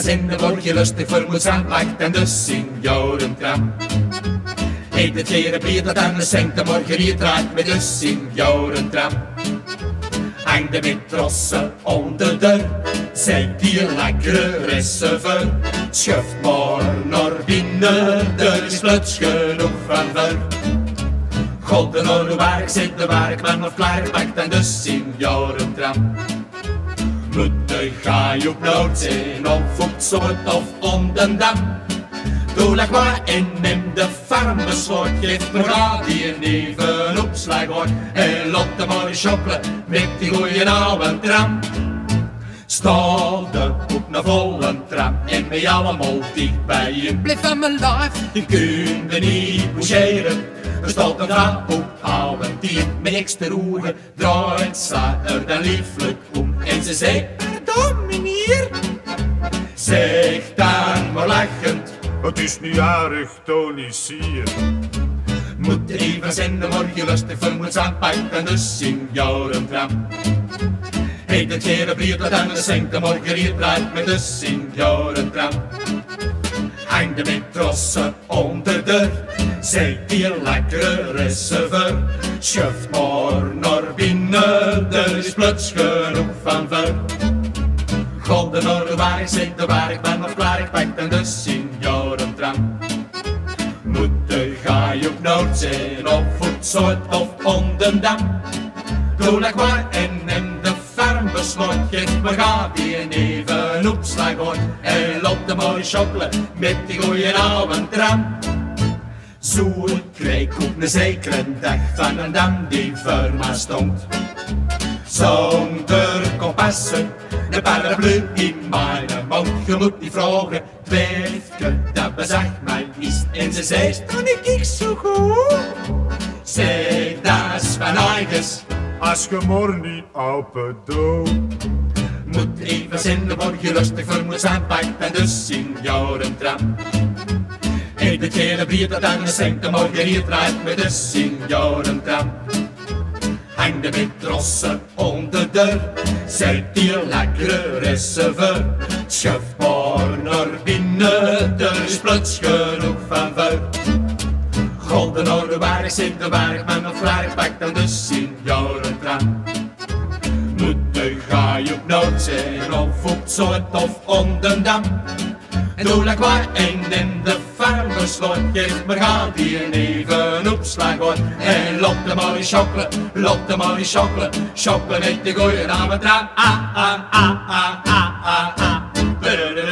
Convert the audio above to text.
zinnen word je lustig voor moeds aanpakt en dus seniorentram. Eet het jere bier dat aan de zingt de morgeriet draait met de seniorentram. Hang de matrossen onder de deur, zeg die lekkere reserveur. Schuift maar naar binnen, er is plots genoeg van ver. God de orde werk zit de werkman of klaarpakt en de seniorentram. Moeten ga je op Noordzee of op Zoet of Ondendam. Doe leg maar in, neem de farmbeslot, geef me die een even opslag hoor. En laat de maar schokkelen met die goeie oude tram. Sta op een volle tram en met allemaal dicht bij je. Blijf aan mijn lijf. Je kunt me niet bougeren. Er staat een vrouw op oude dier met extra roeren. Draait ze er dan lieflijk om en ze zegt: Pardon, meneer. Zeg dan maar lachend: het is niet aardig, Tony, zie je. Moet even zenden, morgen lustig vermoeds aanpakt en de seniorentram. Heet het jere brief dat aan de zingt de morgeriet draait met de seniorentram. Hang de matrossen onder de, zeg die lekkere reserveur. Schuift maar naar binnen, er is plots genoeg van ver. God de orde waar zit de werkman of klaar, ik pak en de seniorentram. Moeten ga je op Noordzee of op Zoet of Ondendam. Doe leg maar en neem de farmbeslot, geef me ga die een even opslag hoor. En laat de mooie schokkelen met die goeie oude tram. Zo'n kreeg op een zekere dag van een dam die voor me stond. Zonder kompassen, de paraplu in mijn mond. Je moet niet vragen, twijfje, dat bezag mij is. En ze zei, dan ik zo goed. Zeg, dat is van eigens. Als je morgen niet open doet. Moet even zinnen, word je lustig voor moeds aanpakt en dus seniorentram. Eet het hele bier dat aan de zingt de morgeriet draait met de seniorentram. Hang de matrossen onder de, zeg die lekkere reserveur. Schuif maar naar binnen, er is plots genoeg van ver. God de orde waar zit de werkman of klaar, pakt aan de seniorentram. Moeten ga je op Noordzee of op Zoet of Ondendam. En doe leg maar en in de farmbeslot, geef me ga die een even opslag hoor. En laat de maar schokkelen, laat de maar schokkelen, schokkelen met die goeie namen tram. Ah, ah, ah, ah, ah, ah, ah.